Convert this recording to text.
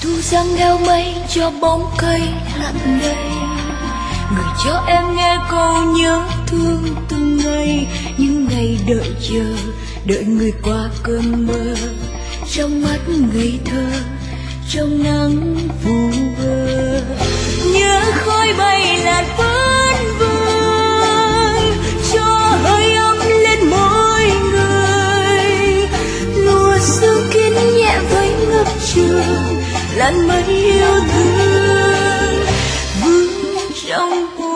thu giăng theo mây cho bóng cây lặng đây, người cho em nghe câu nhớ thương từng ngày, những ngày đợi chờ, đợi người qua cơn mơ, trong mắt ngây thơ, trong nắng vu vơ. Nhớ khói bay lạt vấn vương, cho hơi ấm lên mỗi người, lùa sương kín nhẹ với ngập trường, làn mây yêu thương vương trong